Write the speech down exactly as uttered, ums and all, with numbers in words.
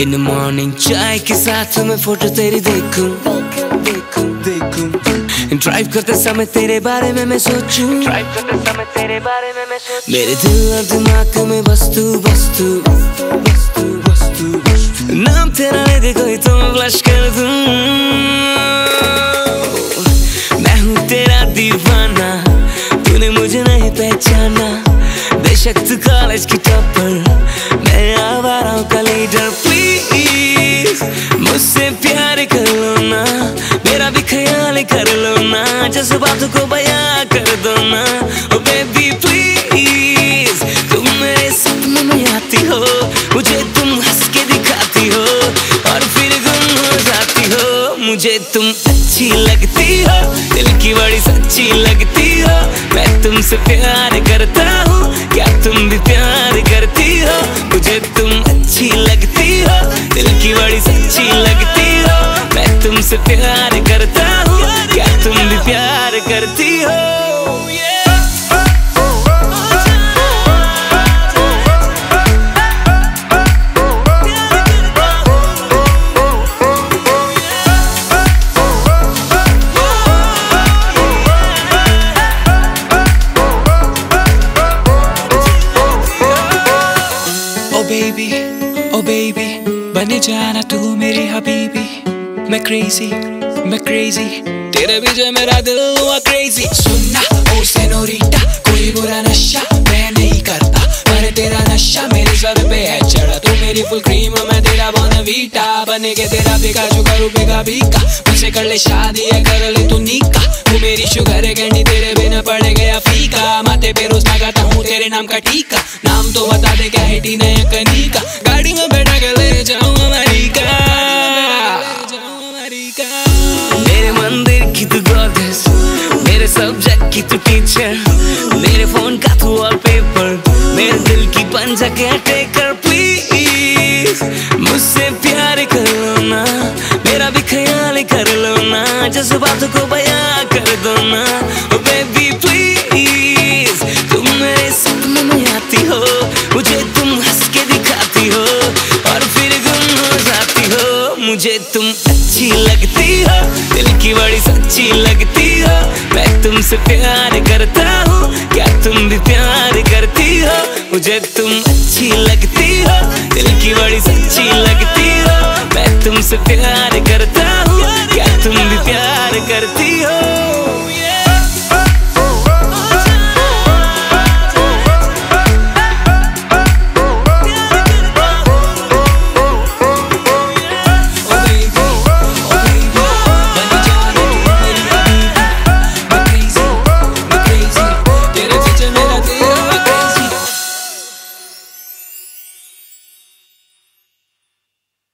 in morning चाय के साथ मैं फोटो तेरी देखूं देखूं देखूं ड्राइव करते समय तेरे बारे में मैं सोचूं ड्राइव करते समय तेरे बारे में मैं सोचूं मेरे दिल और दिमाग में वस्तु वस्तु वस्तु वस्तु नाम तेरा ले दे कोई तो मैं ब्लश कर दूं मैं हूँ तेरा दीवाना तूने मुझे नहीं पहचाना बेशक तू कॉलेज की टॉपर मैं आवारा हूँ का लीडर प्लीज मुझसे प्यार कर लो ना मेरा भी ख्याल कर लो ना जज्बातों को बयां कर दो ना ओ बेबी प्लीज तुम मेरे सपनों में आती हो मुझे तुम हंस के दिखाती हो और फिर गुम हो जाती हो मुझे तुम अच्छी लगती हो दिल की बड़ी सच्ची लगती हो मैं तुमसे प्यार करता हूँ क्या तुम भी प्यार करती हो मुझे तुम अच्छी लगती हो दिल की बड़ी सच्ची लगती हो मैं तुमसे प्यार करता हूँ क्या तुम भी प्यार करती हो baby, oh baby, बने जाना तू मेरी हबीबी मैं crazy, मैं crazy तेरे पीछे मेरा दिल हुआ crazy सुनना ओ सेनोरिटा कोई बुरा नशा मैं नहीं करता पर तेरा नशा मेरे सर पे है चढ़ा तू मेरी फुल क्रीम मैं तेरा बोनवीटा बने के तेरा पिकाचू करूँ बेगा बीका मुझसे कर ले शादी है कर ले तू निका तू मेरी शुगर है कैंडी तेरे बिना पड़ गया फीका माथे पे रोज लगाता हूँ तेरे नाम का टीका नाम तो बता दे क्या है टीना या कनिका गाड़ी में बैठा के ले जाऊँ अमेरिका मेरे मंदिर की तू गॉडेस मेरे सब्जेक्ट की तू टीचर मेरे फोन का तू वॉलपेपर मेरे दिल की पंजा के टेकर प्लीज मुझसे प्यार कर लो ना मेरा भी ख्याल कर लो ना जज्बातों को बयां कर दो ना ओ बेबी प्लीज तुम मेरे सपनों में आती हो मुझे तुम हंस के दिखाती हो और फिर गुम हो जाती हो मुझे तुम अच्छी लगती हो दिल की बड़ी सच्ची लगती हो मैं तुमसे प्यार करता हूँ क्या तुम भी प्यार करती हो मुझे तुम अच्छी लगती हो दिल की बड़ी सच्ची लगती हो मैं तुमसे प्यार करता